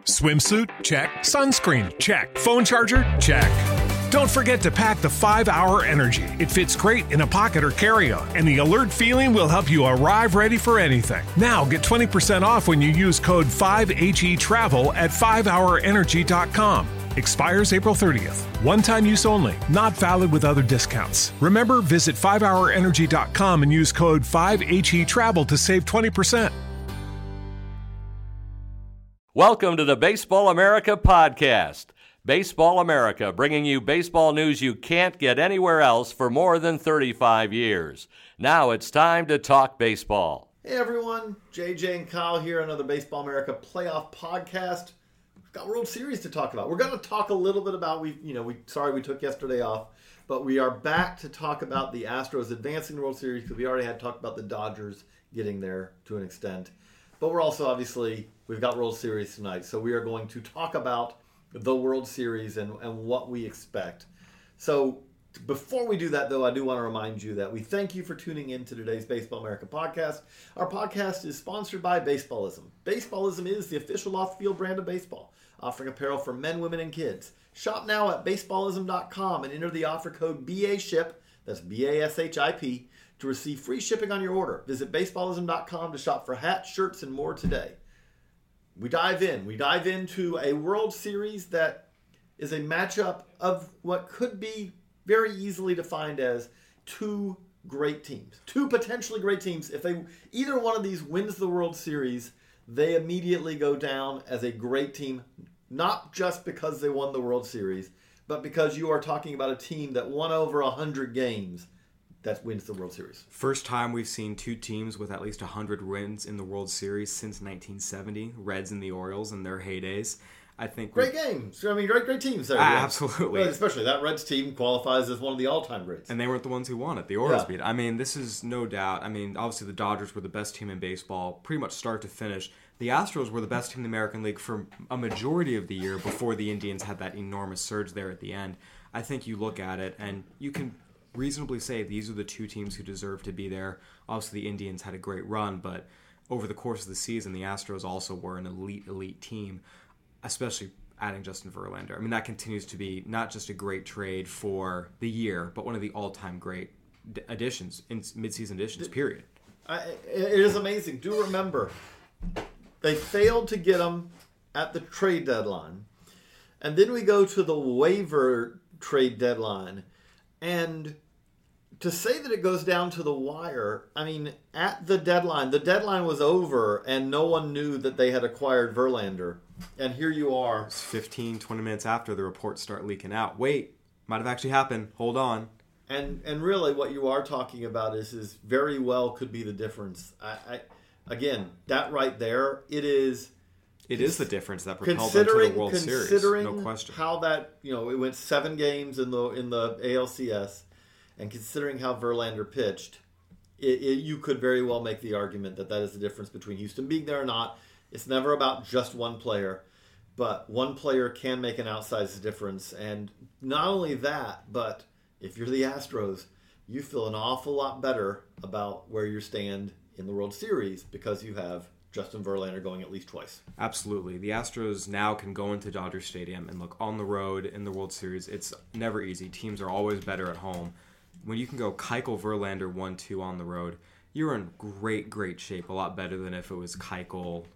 Swimsuit? Check. Sunscreen? Check. Phone charger? Check. Don't forget to pack the 5-Hour Energy. It fits great in a pocket or carry-on, and the alert feeling will help you arrive ready for anything. Now get 20% off when you use code 5HETRAVEL at 5hourenergy.com. Expires April 30th. One-time use only. Not valid with other discounts. Remember, visit 5hourenergy.com and use code 5HETRAVEL to save 20%. Welcome to the Baseball America podcast. Baseball America, bringing you baseball news you can't get anywhere else for more than 35 years. Now it's time to talk baseball. Hey everyone, JJ and Kyle here, another Baseball America playoff podcast. We've got World Series to talk about. We're going to talk a little bit about, we took yesterday off, but we are back to talk about the Astros advancing the World Series because we already had talked about the Dodgers getting there to an extent. But we're also, obviously, we've got World Series tonight, so we are going to talk about the World Series and what we expect. So before we do that, though, I do want to remind you that we thank you for tuning in to today's Baseball America podcast. Our podcast is sponsored by Baseballism. Baseballism is the official off-field brand of baseball, offering apparel for men, women, and kids. Shop now at baseballism.com and enter the offer code BASHIP, that's BASHIP, to receive free shipping on your order. Visit baseballism.com to shop for hats, shirts, and more today. We dive into a World Series that is a matchup of what could be very easily defined as two great teams. Two potentially great teams. If either one of these wins the World Series, they immediately go down as a great team, not just because they won the World Series, but because you are talking about a team that won over 100 games that wins the World Series. First time we've seen two teams with at least 100 wins in the World Series since 1970. Reds and the Orioles in their heydays. I think great games. I mean, great teams there. Absolutely. Well, especially that Reds team qualifies as one of the all-time greats. And they weren't the ones who won it. The Orioles beat it. I mean, this is no doubt. I mean, obviously the Dodgers were the best team in baseball, pretty much start to finish. The Astros were the best team in the American League for a majority of the year before the Indians had that enormous surge there at the end. I think you look at it and you can reasonably say these are the two teams who deserve to be there. Obviously, the Indians had a great run, but over the course of the season, the Astros also were an elite team, especially adding Justin Verlander. I mean, that continues to be not just a great trade for the year, but one of the all-time great additions, in midseason additions, period. It is amazing. Do remember, they failed to get him at the trade deadline, and then we go to the waiver trade deadline, and to say that it goes down to the wire, I mean, at the deadline was over and no one knew that they had acquired Verlander. And here you are. It's 15, 20 minutes after the reports start leaking out. Wait, might have actually happened. Hold on. And really what you are talking about is very well could be the difference. Again, that right there, it is the difference that propelled them to the World Series. No question. How that, it went 7 games in the ALCS. And considering how Verlander pitched, you could very well make the argument that is the difference between Houston being there or not. It's never about just one player, but one player can make an outsized difference. And not only that, but if you're the Astros, you feel an awful lot better about where you stand in the World Series because you have Justin Verlander going at least twice. Absolutely. The Astros now can go into Dodger Stadium and look on the road in the World Series. It's never easy. Teams are always better at home. When you can go Keuchel, Verlander 1-2 on the road, you're in great shape. A lot better than if it was Keuchel,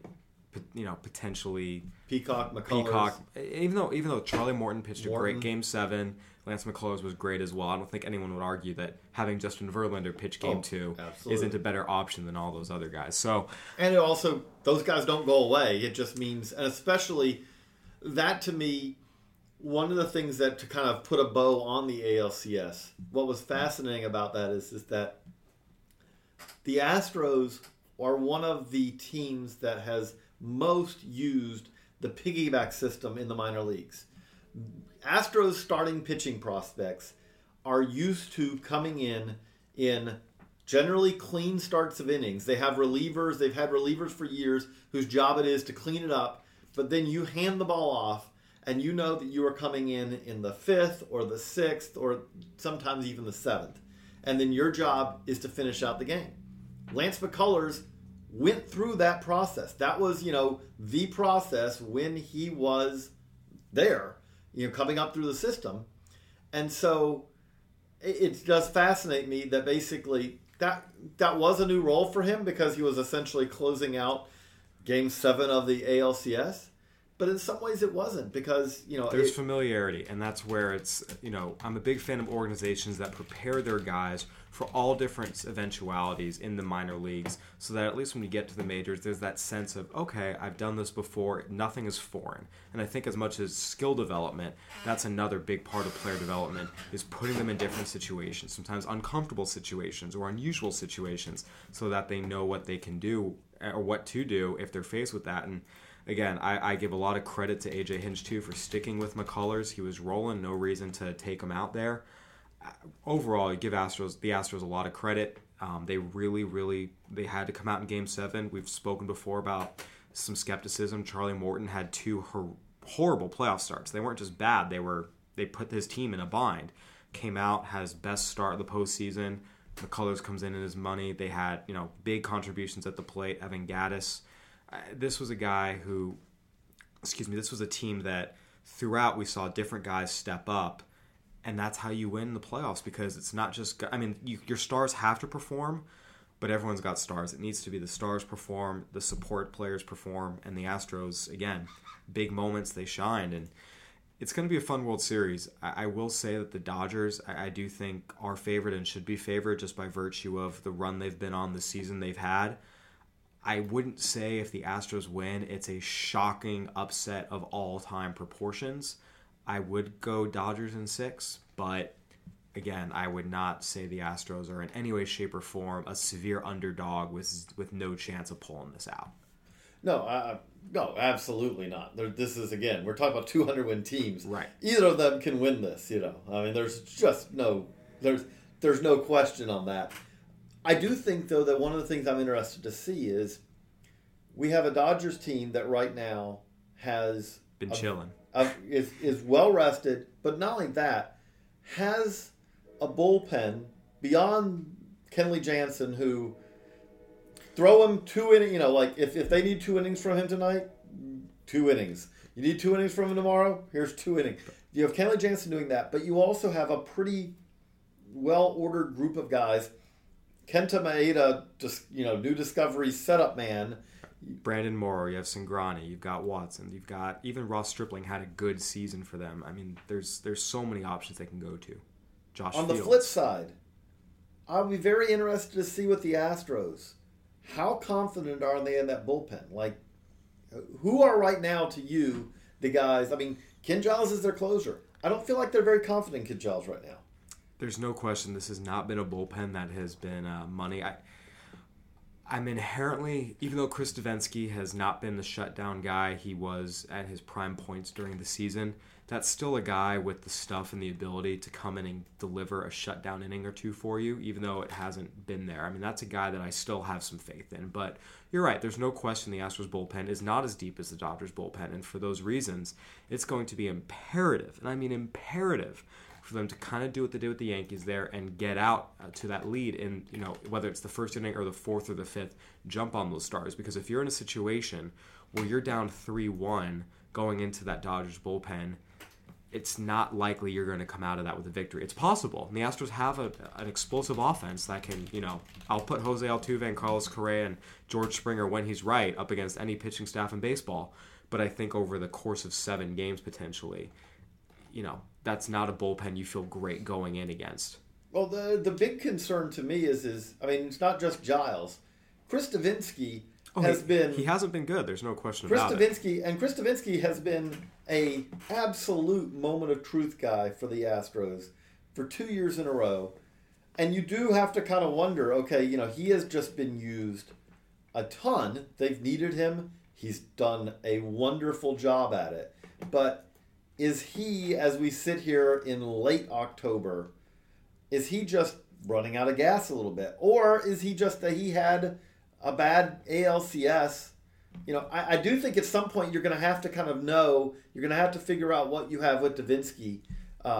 potentially Peacock, McCullers. Even though Charlie Morton pitched a great Game 7, Lance McCullers was great as well. I don't think anyone would argue that having Justin Verlander pitch Game 2 isn't a better option than all those other guys. And it also, those guys don't go away. It just means, and especially that to me, one of the things that to kind of put a bow on the ALCS, what was fascinating about that is that the Astros are one of the teams that has most used the piggyback system in the minor leagues. Astros starting pitching prospects are used to coming in generally clean starts of innings. They have relievers. They've had relievers for years whose job it is to clean it up. But then you hand the ball off, and you know that you are coming in the 5th or the 6th or sometimes even the 7th. And then your job is to finish out the game. Lance McCullers went through that process. That was, the process when he was there, coming up through the system. And so it does fascinate me that basically that was a new role for him because he was essentially closing out Game 7 of the ALCS. But in some ways it wasn't because, there's familiarity, and that's where it's, I'm a big fan of organizations that prepare their guys for all different eventualities in the minor leagues so that at least when you get to the majors, there's that sense of, okay, I've done this before, nothing is foreign. And I think as much as skill development, that's another big part of player development, is putting them in different situations, sometimes uncomfortable situations or unusual situations, so that they know what they can do or what to do if they're faced with that. And again, I give a lot of credit to A.J. Hinch, too, for sticking with McCullers. He was rolling, no reason to take him out there. Overall, you give the Astros a lot of credit. They really they had to come out in Game 7. We've spoken before about some skepticism. Charlie Morton had 2 horrible playoff starts. They weren't just bad. They put his team in a bind. Came out, has best start of the postseason. McCullers comes in his money. They had big contributions at the plate. Evan Gattis. This was a team that throughout we saw different guys step up, and that's how you win the playoffs, because it's not just, your stars have to perform, but everyone's got stars. It needs to be the stars perform, the support players perform, and the Astros, again, big moments, they shined, and it's going to be a fun World Series. I will say that the Dodgers, I do think, are favored and should be favored just by virtue of the run they've been on, the season they've had. I wouldn't say if the Astros win, it's a shocking upset of all-time proportions. I would go Dodgers in 6, but again, I would not say the Astros are in any way, shape, or form a severe underdog with no chance of pulling this out. No, absolutely not. This is, again, we're talking about 200-win teams. Right. Either of them can win this, there's just there's no question on that. I do think, though, that one of the things I'm interested to see is we have a Dodgers team that right now has been chilling. Is well rested, but not only that, has a bullpen beyond Kenley Jansen, who throw him 2 innings. If they need 2 innings from him tonight, 2 innings. You need 2 innings from him tomorrow. Here's 2 innings. You have Kenley Jansen doing that, but you also have a pretty well ordered group of guys. Kenta Maeda, just new discovery setup man. Brandon Morrow, you have Cingrani, you've got Watson, you've got even Ross Stripling had a good season for them. There's so many options they can go to. Josh On Fields. The flip side, I'll be very interested to see what the Astros. How confident are they in that bullpen? Who are right now to you the guys? Ken Giles is their closer. I don't feel like they're very confident in Ken Giles right now. There's no question this has not been a bullpen that has been money. I'm inherently, even though Chris Davinsky has not been the shutdown guy he was at his prime points during the season, that's still a guy with the stuff and the ability to come in and deliver a shutdown inning or 2 for you, even though it hasn't been there. That's a guy that I still have some faith in. But you're right, there's no question the Astros bullpen is not as deep as the Dodgers bullpen, and for those reasons, it's going to be imperative, and I mean imperative, for them to kind of do what they did with the Yankees there and get out to that lead in, whether it's the first inning or the 4th or the 5th, jump on those stars. Because if you're in a situation where you're down 3-1 going into that Dodgers bullpen, it's not likely you're going to come out of that with a victory. It's possible. And the Astros have an explosive offense that can, I'll put Jose Altuve and Carlos Correa and George Springer when he's right up against any pitching staff in baseball. But I think over the course of 7 games potentially, that's not a bullpen you feel great going in against. Well, the big concern to me is it's not just Giles. Chris Davinsky he hasn't been good. There's no question about it. Chris Davinsky has been a absolute moment of truth guy for the Astros for 2 years in a row. And you do have to kind of wonder, okay, he has just been used a ton. They've needed him. He's done a wonderful job at it. But is he, as we sit here in late October, is he just running out of gas a little bit? Or is he just that he had a bad ALCS? I do think at some point you're going to have to kind of know, you're going to have to figure out what you have with Davinsky,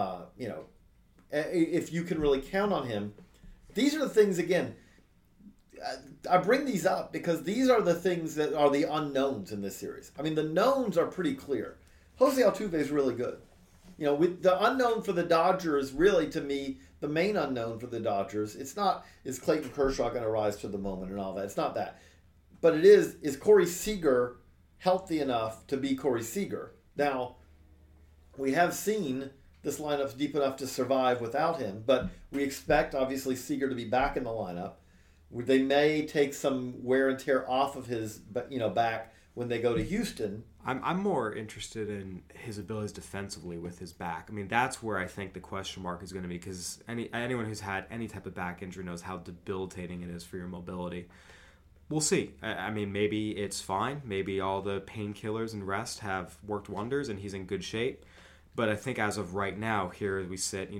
if you can really count on him. These are the things, again, I bring these up because these are the things that are the unknowns in this series. I mean, the knowns are pretty clear. Jose Altuve is really good. With the unknown for the Dodgers, really, to me, the main unknown for the Dodgers, it's not, is Clayton Kershaw going to rise to the moment and all that? It's not that. But it is Corey Seager healthy enough to be Corey Seager? Now, we have seen this lineup's deep enough to survive without him, but we expect, obviously, Seager to be back in the lineup. They may take some wear and tear off of his back when they go to Houston. I'm more interested in his abilities defensively with his back. I mean, that's where I think the question mark is going to be, because anyone who's had any type of back injury knows how debilitating it is for your mobility. We'll see. I mean, maybe it's fine. Maybe all the painkillers and rest have worked wonders and he's in good shape. But I think as of right now, here we sit,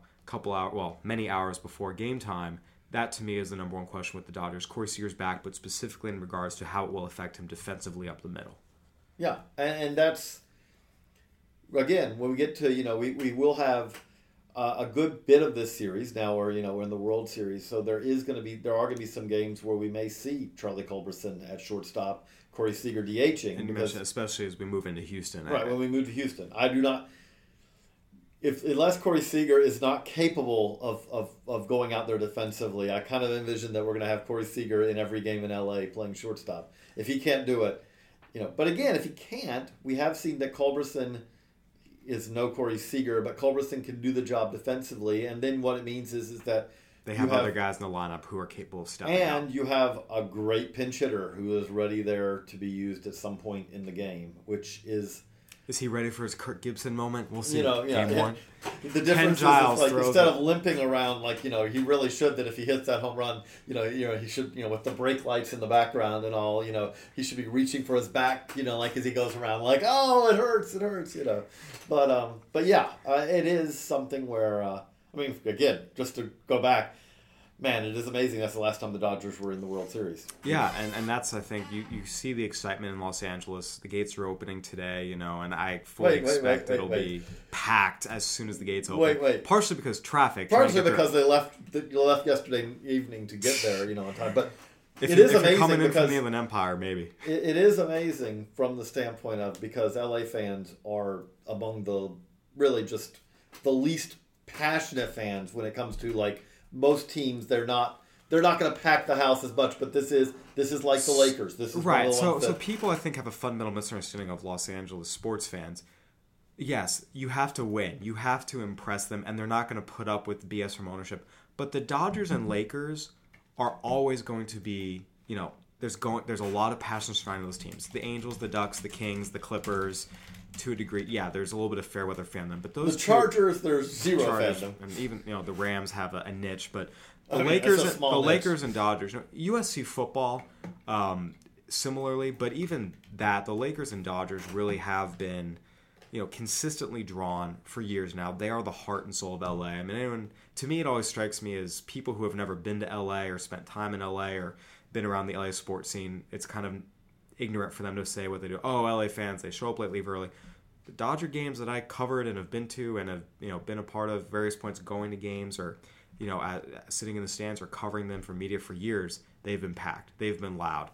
many hours before game time, that to me is the number one question with the Dodgers. Corey Seager's back, but specifically in regards to how it will affect him defensively up the middle. Yeah, and that's, again, when we get to, we will have a good bit of this series now, we're in the World Series, so there are going to be some games where we may see Charlie Culberson at shortstop, Corey Seager DHing. And you mentioned, especially as we move into Houston. Right, when we move to Houston. I do not, unless Corey Seager is not capable of going out there defensively, I kind of envision that we're going to have Corey Seager in every game in LA playing shortstop. If he can't do it, but again, if he can't, we have seen that Culberson is no Corey Seager, but Culberson can do the job defensively, and then what it means is that they have other guys in the lineup who are capable of stepping out. And you have a great pinch hitter who is ready there to be used at some point in the game, which is... Is he ready for his Kirk Gibson moment? We'll see. Game one. The difference is instead of limping around he really should, that if he hits that home run, he should, with the brake lights in the background and all, he should be reaching for his back, as he goes around, oh, it hurts, But yeah, it is something where, again, just to go back, man, it is amazing. That's the last time the Dodgers were in the World Series. Yeah, and that's, I think, you see the excitement in Los Angeles. The gates are opening today, and I fully expect it'll be packed as soon as the gates open. Partially because traffic. Partially because they left yesterday evening to get there, on time. But if you're coming in from the Inland Empire, maybe. It is amazing from the standpoint of, because LA fans are among the really just the least passionate fans when it comes to most teams. They're not going to pack the house as much, but this is like the Lakers. This is right. So people, I think, have a fundamental misunderstanding of Los Angeles sports fans. Yes, you have to win. You have to impress them, and they're not going to put up with BS from ownership. But the Dodgers and Lakers are always going to be, there's a lot of passion surrounding those teams. The Angels, the Ducks, the Kings, the Clippers. To a degree, yeah, there's a little bit of fair weather fandom, but those the Chargers, there's zero fandom, and even the Rams have a niche, but the Lakers and Dodgers, USC football, similarly, but even that, the Lakers and Dodgers really have been, consistently drawn for years now. They are the heart and soul of LA. I mean, to me, it always strikes me as people who have never been to LA or spent time in LA or been around the LA sports scene. It's kind of ignorant for them to say what they do. Oh, LA fans, they show up late, leave early. The Dodger games that I covered and have been to and have been a part of various points, going to games or sitting in the stands or covering them for media for years, they've been packed. They've been loud.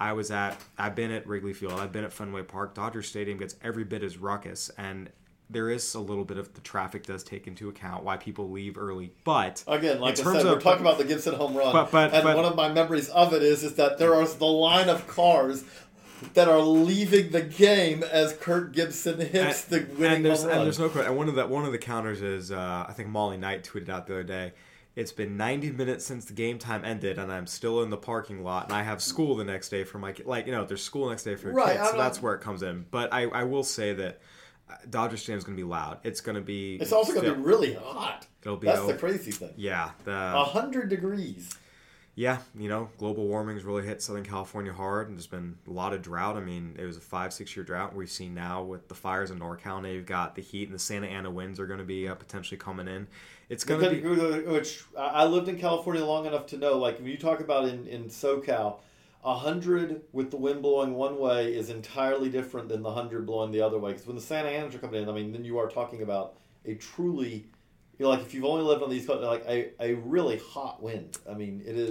I've been at Wrigley Field. I've been at Fenway Park. Dodger Stadium gets every bit as ruckus, and there is a little bit of the traffic does take into account why people leave early. But again, like I said, we're talking about the Gibson home run, but one of my memories of it is that there is the line of cars that are leaving the game as Kirk Gibson hits the winning home run. And there's no question. And one of the counters is I think Molly Knight tweeted out the other day. It's been 90 minutes since the game time ended, and I'm still in the parking lot, and I have school the next day for my kids. There's school next day for your kids, so that's where it comes in. But I will say that Dodger Stadium is going to be loud. It's going to be. It's also going to be really hot. That's the crazy thing. Yeah, 100 degrees. Yeah, global warming's really hit Southern California hard, and there's been a lot of drought. I mean, it was a 5-6 year drought we've seen now with the fires in NorCal. Now you've got the heat, and the Santa Ana winds are going to be potentially coming in. It's going to be. Which I lived in California long enough to know, when you talk about in SoCal, 100 with the wind blowing one way is entirely different than the 100 blowing the other way. Because when the Santa Anas are coming in, then you are talking about a truly, if you've only lived on these, a really hot wind. I mean, it is. Yeah,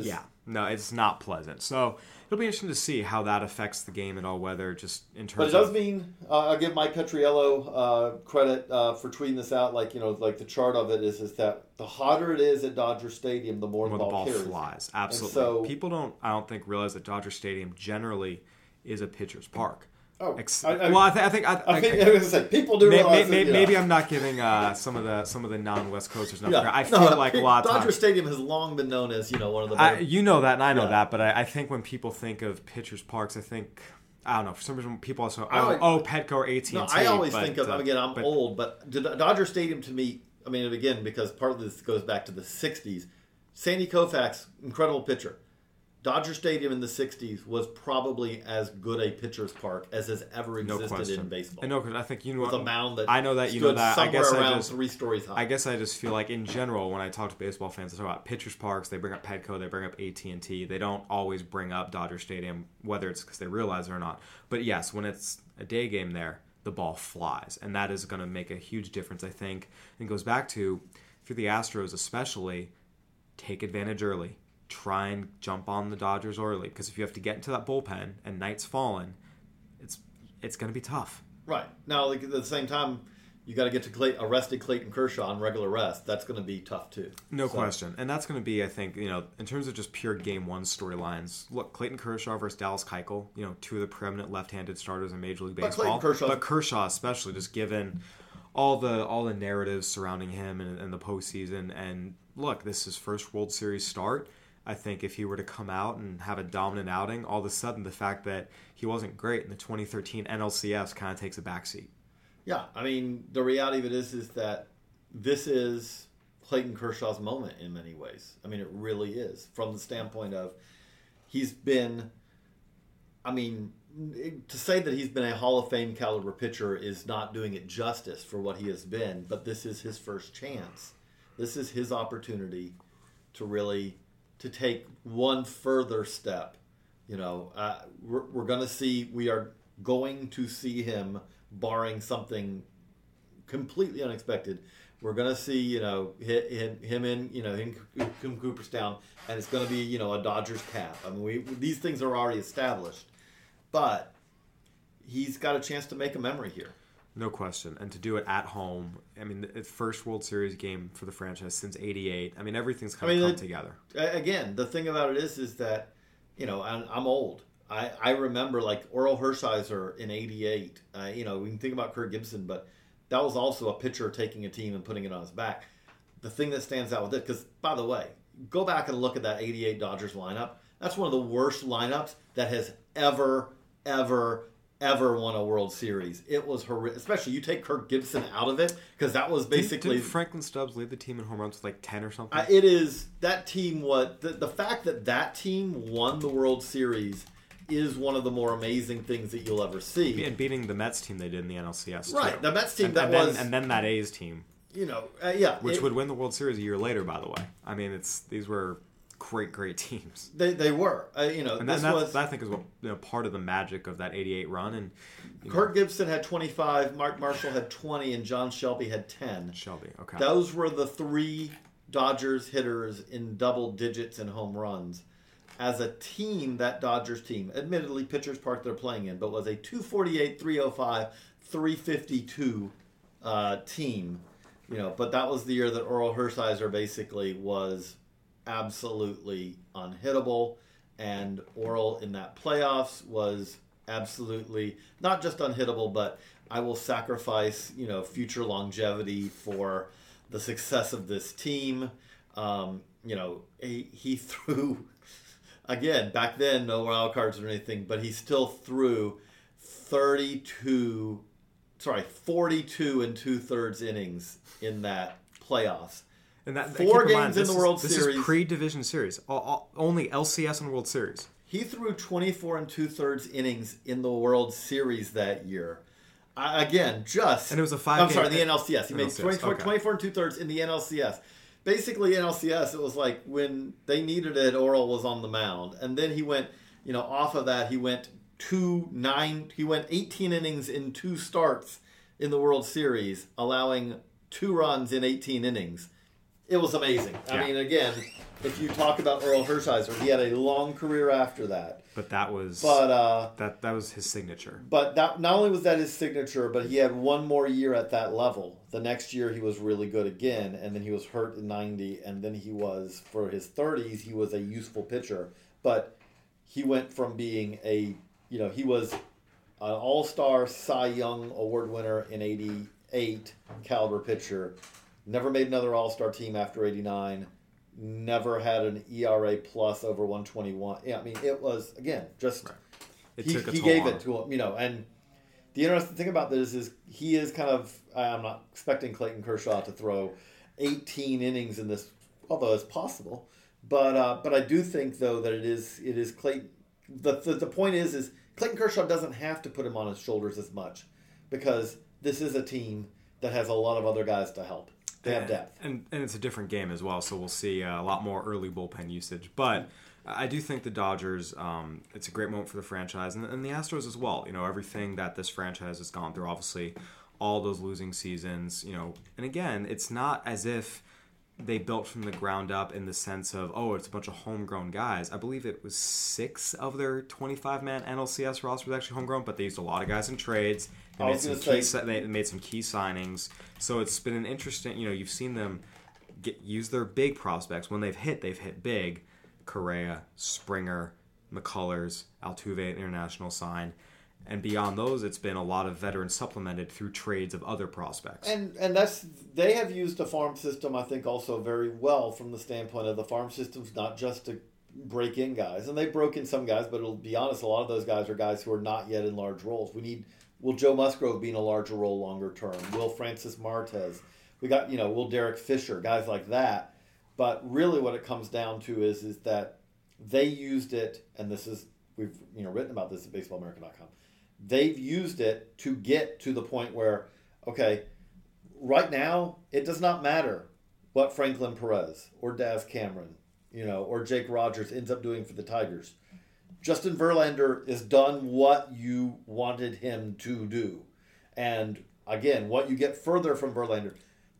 No, it's not pleasant. So it'll be interesting to see how that affects the game at all, whether just in terms But it does mean, I'll give Mike Petriello credit for tweeting this out, like the chart of it is that the hotter it is at Dodger Stadium, the more the ball carries. Flies. Absolutely. So, people I don't think, realize that Dodger Stadium generally is a pitcher's park. Oh, I think people do realize maybe I'm not giving some of the non-West Coasters enough. Yeah. I feel like a lot of Dodger times, Stadium has long been known as one of the better, you know that and I know that, but I think when people think of pitchers' parks, I think, I don't know, for some reason people also Petco or AT&T. No, I always think of I'm old, but Dodger Stadium to me, I mean, again, because part of this goes back to the '60s. Sandy Koufax, incredible pitcher. Dodger Stadium in the 60s was probably as good a pitcher's park as has ever existed in baseball. No, because I think with a mound that I know that stood that. somewhere I guess around 3 stories high. I guess I just feel like in general when I talk to baseball fans, they talk about pitchers' parks. They bring up Petco. They bring up AT&T. They don't always bring up Dodger Stadium, whether it's because they realize it or not. But yes, when it's a day game there, the ball flies, and that is going to make a huge difference. I think and it goes back to if you're the Astros, especially, take advantage early. Try and jump on the Dodgers early, because if you have to get into that bullpen and night's fallen, it's going to be tough. Right. Now, at the same time, you got to get to arrested Clayton Kershaw on regular rest. That's going to be tough too. No question. And that's going to be, I think, in terms of just pure Game 1 storylines. Look, Clayton Kershaw versus Dallas Keuchel, 2 of the preeminent left-handed starters in Major League Baseball. But Kershaw especially, just given all the narratives surrounding him in the postseason. And look, this is his first World Series start. I think if he were to come out and have a dominant outing, all of a sudden the fact that he wasn't great in the 2013 NLCS kind of takes a backseat. Yeah, I mean, the reality of it is that this is Clayton Kershaw's moment in many ways. I mean, it really is. From the standpoint of he's been, to say that he's been a Hall of Fame caliber pitcher is not doing it justice for what he has been, but this is his first chance. This is his opportunity to really to take one further step. We are going to see him, barring something completely unexpected. We're going to see, him in Cooperstown, and it's going to be, a Dodgers cap. I mean, these things are already established, but he's got a chance to make a memory here. No question. And to do it at home, I mean, the first World Series game for the franchise since '88. I mean, everything's kind of come together. Again, the thing about it is that, I'm old. I remember like Orel Hershiser in '88. We can think about Kirk Gibson, but that was also a pitcher taking a team and putting it on his back. The thing that stands out with it, because by the way, go back and look at that '88 Dodgers lineup. That's one of the worst lineups that has ever won a World Series. It was horrific. Especially you take Kirk Gibson out of it, because that was basically... Didn't Franklin Stubbs lead the team in home runs with like 10 or something? It is... That team, the fact that team won the World Series is one of the more amazing things that you'll ever see. And beating the Mets team they did in the NLCS, right, too. The Mets team and then that A's team. Which would win the World Series a year later, by the way. I mean, these were... great teams. They were. And that I think is what part of the magic of that '88 run. And Kirk Gibson had 25, Mark Marshall had 20, and John Shelby had 10. Shelby, okay. Those were the 3 Dodgers hitters in double digits in home runs. As a team, that Dodgers team, admittedly Pitchers Park they're playing in, but was a 248, 305, 352 team. But that was the year that Orel Hershiser basically was absolutely unhittable, and Orel in that playoffs was absolutely not just unhittable, but I will sacrifice future longevity for the success of this team. He threw, again, back then no wild cards or anything, but he still threw 42 and 2/3 innings in that playoffs. And that 4 games in the World Series. This is pre-division series. Only LCS and World Series. He threw 24 and 2/3 innings in the World Series that year. And it was a 5-game. I'm sorry, the NLCS. He made 24 and 2/3 in the NLCS. Basically, NLCS, it was like when they needed it, Orel was on the mound. And then he went, off of that, he went 18 innings in 2 starts in the World Series, allowing 2 runs in 18 innings. It was amazing. I mean, again, if you talk about Earl Hershiser, he had a long career after that. But that was that was his signature. But that, not only was that his signature, but he had one more year at that level. The next year he was really good again, and then he was hurt in 90, and then he was, for his 30s, he was a useful pitcher. But he went from being he was an all-star Cy Young Award winner in 88 caliber pitcher. Never made another all-star team after 89. Never had an ERA plus over 121. Yeah, I mean, it was, again, just... Right. He gave it to him, and the interesting thing about this is he is kind of... I'm not expecting Clayton Kershaw to throw 18 innings in this, although it's possible. But I do think, though, that it is Clayton... The point is Clayton Kershaw doesn't have to put him on his shoulders as much because this is a team that has a lot of other guys to help. They have depth. And it's a different game as well, so we'll see a lot more early bullpen usage. But I do think the Dodgers, it's a great moment for the franchise, and the Astros as well. Everything that this franchise has gone through, obviously, all those losing seasons, and again, it's not as if they built from the ground up in the sense of, it's a bunch of homegrown guys. I believe it was 6 of their 25-man NLCS roster was actually homegrown, but they used a lot of guys in trades. They made some key signings. So it's been an interesting, you've seen them use their big prospects. When they've hit big. Correa, Springer, McCullers, Altuve, international sign. And beyond those, it's been a lot of veterans supplemented through trades of other prospects. And they have used the farm system, I think, also very well from the standpoint of the farm system's not just to break in guys. And they broke in some guys, but it'll be honest, a lot of those guys are guys who are not yet in large roles. Will Joe Musgrove be in a larger role longer term? Will Francis Martez? We got, will Derek Fisher, guys like that. But really what it comes down to is that they used it, and we've written about this at baseballamerica.com. They've used it to get to the point where, okay, right now it does not matter what Franklin Perez or Daz Cameron, or Jake Rogers ends up doing for the Tigers. Justin Verlander has done what you wanted him to do. And again, what you get further from Verlander,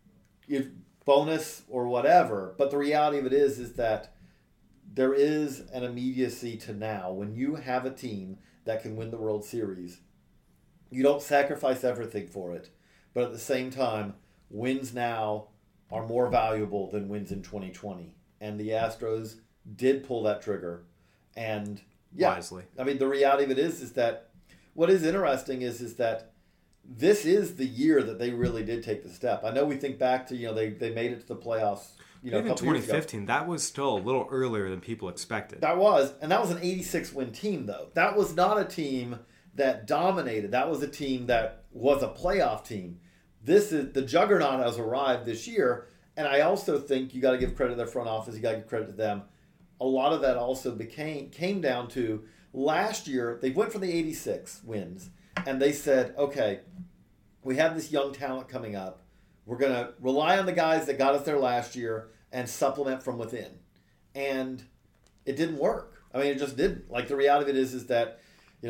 if bonus or whatever, but the reality of it is that there is an immediacy to now. When you have a team that can win the World Series, you don't sacrifice everything for it. But at the same time, wins now are more valuable than wins in 2020. And the Astros did pull that trigger. And wisely. I mean, the reality of it is that what is interesting is that this is the year that they really did take the step. I know we think back to, they made it to the playoffs, even 2015, that was still a little earlier than people expected. That was an 86-win team, though. That was not a team that dominated. That was a team that was a playoff team. The juggernaut has arrived this year, and I also think you got to give credit to their front office. You got to give credit to them. A lot of that also came down to last year. They went for the 86 wins, and they said, okay, we have this young talent coming up. We're going to rely on the guys that got us there last year and supplement from within. And it didn't work. I mean, it just didn't. Like, the reality of it is that,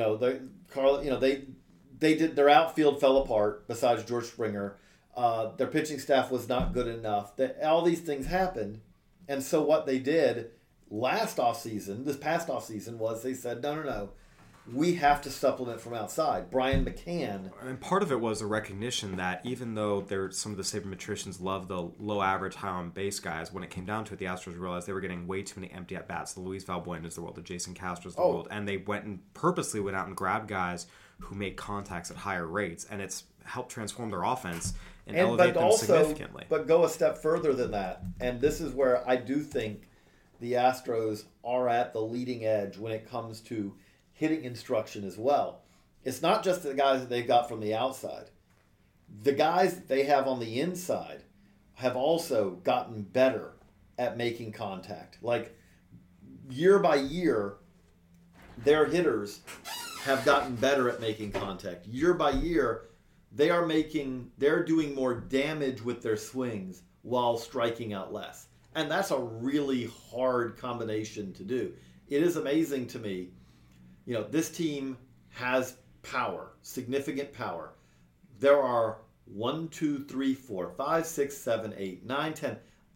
they did, their outfield fell apart besides George Springer. Their pitching staff was not good enough. All these things happened. And so what they did this past offseason, was they said, no. We have to supplement from outside. Brian McCann. And part of it was a recognition that even though some of the sabermetricians love the low average, high on base guys, when it came down to it, the Astros realized they were getting way too many empty at-bats. The Luis Valbuenas of the world, the Jason Castros of the world. And they purposely went out and grabbed guys who make contacts at higher rates. And it's helped transform their offense and elevate them significantly. But go a step further than that. And this is where I do think the Astros are at the leading edge when it comes to hitting instruction as well. It's not just the guys that they've got from the outside. The guys that they have on the inside have also gotten better at making contact. Like, year by year, their hitters have gotten better at making contact. Year by year, they're doing more damage with their swings while striking out less. And that's a really hard combination to do. It is amazing to me. This team has power, significant power. There are 1, 2, 3, 4, 5, 6, 7, 8, 9, 10,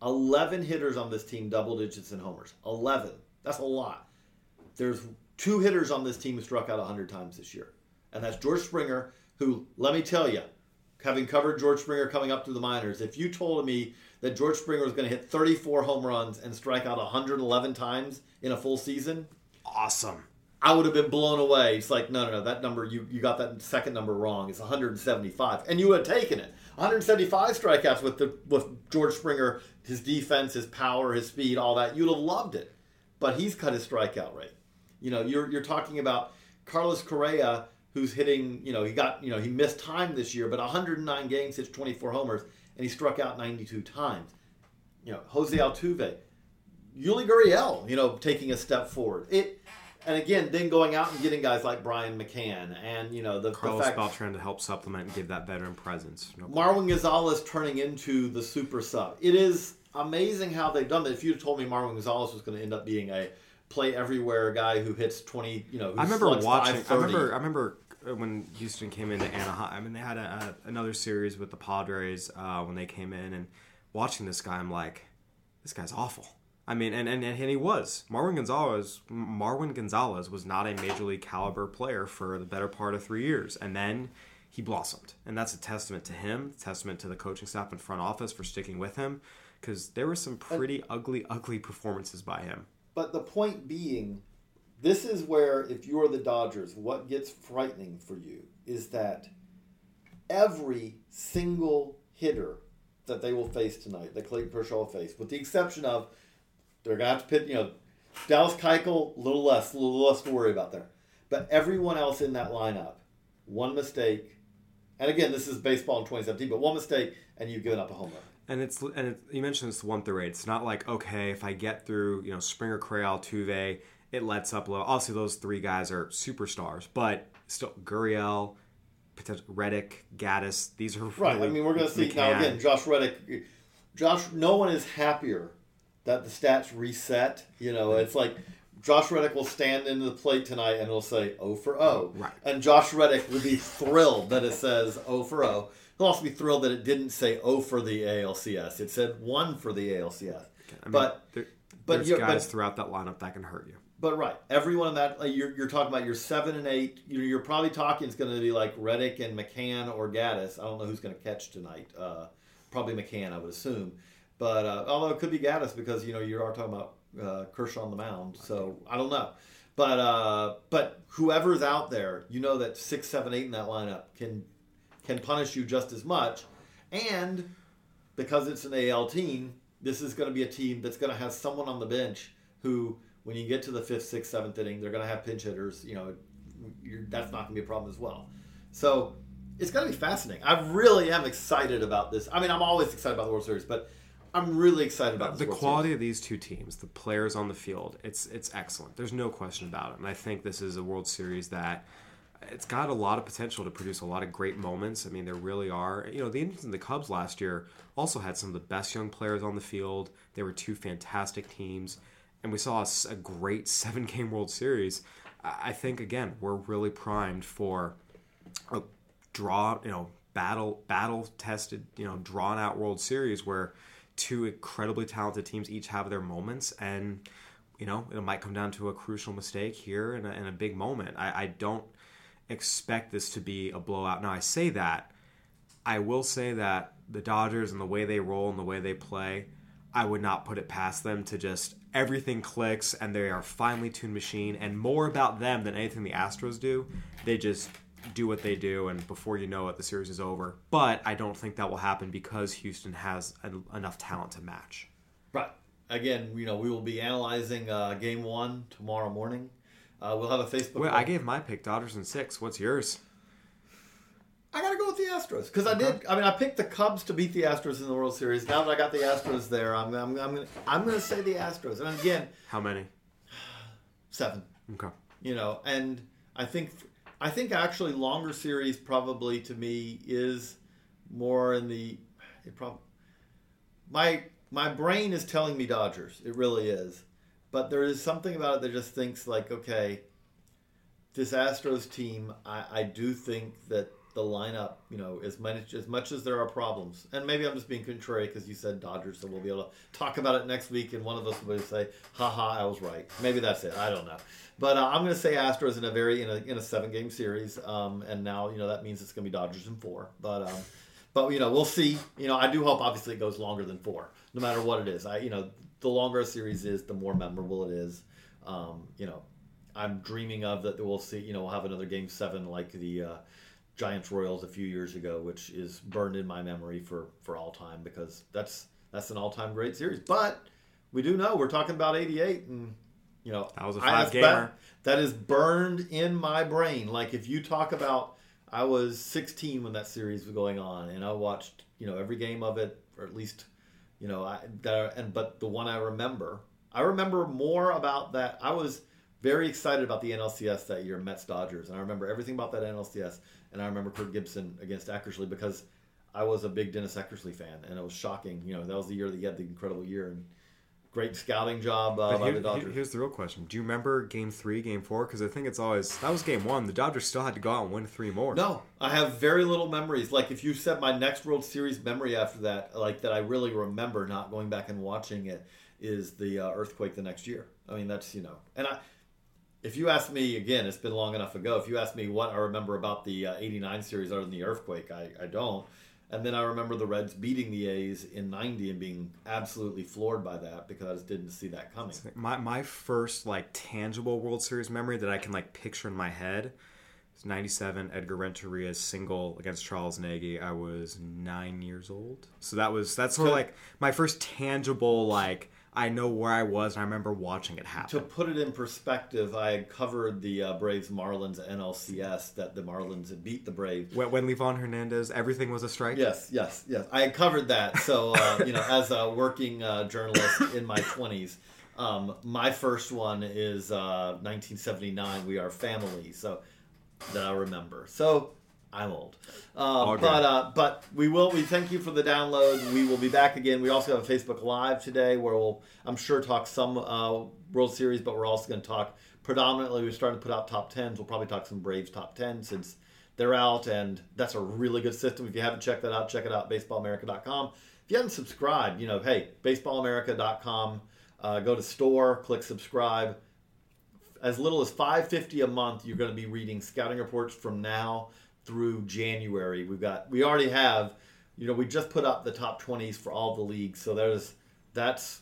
11 hitters on this team, double digits in homers. 11. That's a lot. There's 2 hitters on this team who struck out 100 times this year. And that's George Springer, who, let me tell you, having covered George Springer coming up to the minors, if you told me that George Springer was going to hit 34 home runs and strike out 111 times in a full season, awesome, I would have been blown away. It's like, no, that number, you got that second number wrong. It's 175. And you would have taken it. 175 strikeouts with George Springer, his defense, his power, his speed, all that. You'd have loved it. But he's cut his strikeout rate. You're talking about Carlos Correa, who's hitting, he missed time this year, but 109 games, hits 24 homers, and he struck out 92 times. Jose Altuve, Yuli Gurriel, taking a step forward. And again, then going out and getting guys like Brian McCann and, Carlos Beltran to help supplement and give that veteran presence. Marwin Gonzalez turning into the super sub. It is amazing how they've done that. If you had told me Marwin Gonzalez was going to end up being a play everywhere guy who hits 20, who I remember watching. 530. I remember when Houston came into Anaheim. I mean, they had another series with the Padres when they came in, and watching this guy, I'm like, this guy's awful. I mean, and he was. Marwin Gonzalez was not a major league caliber player for the better part of 3 years, and then he blossomed, and that's a testament to him, a testament to the coaching staff and front office for sticking with him, because there were some pretty ugly performances by him. But the point being, this is where, if you're the Dodgers, what gets frightening for you is that every single hitter that they will face tonight, that Clayton Kershaw will face, with the exception of they're going to have to pit, Dallas Keuchel, a little less to worry about there. But everyone else in that lineup, one mistake, and again, this is baseball in 2017, but one mistake, and you've given up a home run. And you mentioned it's 1 through 8. It's not like, okay, if I get through, Springer, Correa, Altuve, it lets up a little. Obviously, those 3 guys are superstars, but still, Gurriel, Reddick, Gaddis, these are right. I mean, we're going to see now again. Josh Reddick. No one is happier that the stats reset. It's like Josh Reddick will stand into the plate tonight and it'll say 0 for 0. Right. And Josh Reddick will be thrilled that it says 0 for 0. He'll also be thrilled that it didn't say 0 for the ALCS. It said 1 for the ALCS. I mean, there's guys throughout that lineup that can hurt you. But right, everyone in that, you're talking about your 7 and 8. You're probably talking it's going to be like Reddick and McCann or Gaddis. I don't know who's going to catch tonight. Probably McCann, I would assume. But although it could be Gaddis because you are talking about Kershaw on the mound, so I don't know. But whoever's out there, that 6, 7, 8 in that lineup can punish you just as much. And because it's an AL team, this is going to be a team that's going to have someone on the bench who, when you get to the 5th, 6th, 7th inning, they're going to have pinch hitters. That's not going to be a problem as well. So it's going to be fascinating. I really am excited about this. I mean, I'm always excited about the World Series, but I'm really excited about the quality of these 2 teams, the players on the field. It's excellent. There's no question about it. And I think this is a World Series that it's got a lot of potential to produce a lot of great moments. I mean, there really are. The Indians and the Cubs last year also had some of the best young players on the field. They were 2 fantastic teams, and we saw a great 7-game World Series. I think again we're really primed for a battle-tested, drawn-out World Series where 2 incredibly talented teams each have their moments, and it might come down to a crucial mistake here and a big moment. I don't expect this to be a blowout. Now, I say that. I will say that the Dodgers and the way they roll and the way they play, I would not put it past them to just everything clicks and they are a finely tuned machine, and more about them than anything the Astros do. They just do what they do, and before you know it, the series is over. But I don't think that will happen because Houston has enough talent to match. Right. Again, we will be analyzing Game 1 tomorrow morning. We'll have a Facebook. Wait, I gave my pick Dodgers in 6. What's yours? I got to go with the Astros because I picked the Cubs to beat the Astros in the World Series. Now that I got the Astros there, I'm going to say the Astros. And again, how many? 7. Okay. And I think actually longer series probably to me is more in the my brain is telling me Dodgers. It really is. But there is something about it that just thinks like, okay, this Astros team, I do think that the lineup, as much as there are problems, and maybe I'm just being contrary because you said Dodgers, so we'll be able to talk about it next week, and one of us will say, "Ha, I was right." Maybe that's it. I don't know, but I'm going to say Astros in a 7-game series, and now that means it's going to be Dodgers in 4, but we'll see. I do hope obviously it goes longer than 4, no matter what it is. The longer a series is, the more memorable it is. I'm dreaming of that we'll see. We'll have another Game 7 like the Giants Royals a few years ago, which is burned in my memory for all time because that's an all-time great series. But we do know we're talking about '88, and that was a 5-gamer. That is burned in my brain. Like if you talk about, I was 16 when that series was going on, and I watched every game of it, or at least but the one I remember more about that. I was very excited about the NLCS that year, Mets-Dodgers, and I remember everything about that NLCS, and I remember Kurt Gibson against Eckersley because I was a big Dennis Eckersley fan, and it was shocking. That was the year that he had the incredible year, and great scouting job by the Dodgers. Here's the real question. Do you remember Game 3, Game 4? Because I think that was Game 1. The Dodgers still had to go out and win 3 more. No, I have very little memories. Like if you said my next World Series memory after that, like that I really remember not going back and watching it, is the earthquake the next year. I mean, that's, and if you ask me, again, it's been long enough ago, if you ask me what I remember about the 89 series other than the earthquake, I don't. And then I remember the Reds beating the A's in 90 and being absolutely floored by that because I just didn't see that coming. My first tangible World Series memory that I can picture in my head is 97 Edgar Renteria's single against Charles Nagy. I was 9 years old. So that's sort of my first tangible I know where I was, and I remember watching it happen. To put it in perspective, I had covered the Braves-Marlins NLCS, that the Marlins had beat the Braves. When Livan Hernandez, everything was a strike? Yes. I had covered that. So, as a working journalist in my 20s, my first one is 1979, We Are Family, so that I remember. So I'm old. But we thank you for the download. We will be back again. We also have a Facebook Live today where we'll, I'm sure, talk some World Series, but we're also going to talk predominantly, we're starting to put out top 10s. We'll probably talk some Braves top 10 since they're out, and that's a really good system. If you haven't checked that out, check it out, baseballamerica.com. If you haven't subscribed, hey, baseballamerica.com, go to store, click subscribe. As little as $5.50 a month, you're going to be reading scouting reports from now through January. We already have, we just put up the top 20s for all the leagues. So that's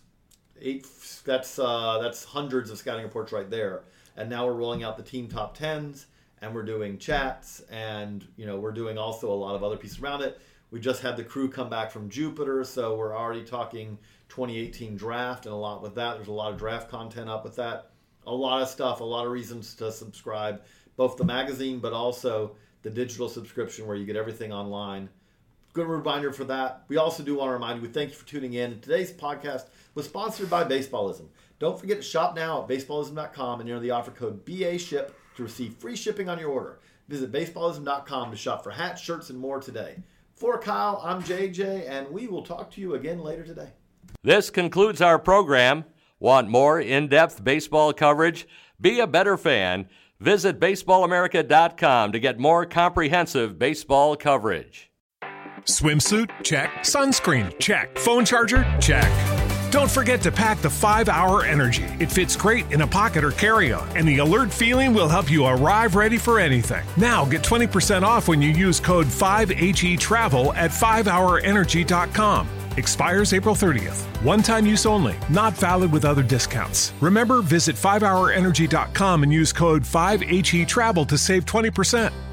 hundreds of scouting reports right there. And now we're rolling out the team top 10s, and we're doing chats, and we're doing also a lot of other pieces around it. We just had the crew come back from Jupiter, so we're already talking 2018 draft and a lot with that. There's a lot of draft content up with that. A lot of stuff, a lot of reasons to subscribe, both the magazine but also the digital subscription where you get everything online. Good reminder for that. We also do want to remind you, we thank you for tuning in. Today's podcast was sponsored by Baseballism. Don't forget to shop now at baseballism.com and enter the offer code BASHIP to receive free shipping on your order. Visit baseballism.com to shop for hats, shirts, and more today. For Kyle, I'm JJ, and we will talk to you again later today. This concludes our program. Want more in-depth baseball coverage? Be a better fan. Visit baseballamerica.com to get more comprehensive baseball coverage. Swimsuit? Check. Sunscreen? Check. Phone charger? Check. Don't forget to pack the 5-Hour Energy. It fits great in a pocket or carry-on, and the alert feeling will help you arrive ready for anything. Now get 20% off when you use code 5HETRAVEL at 5hourenergy.com. Expires April 30th. One-time use only. Not valid with other discounts. Remember, visit 5hourenergy.com and use code 5HETRAVEL to save 20%.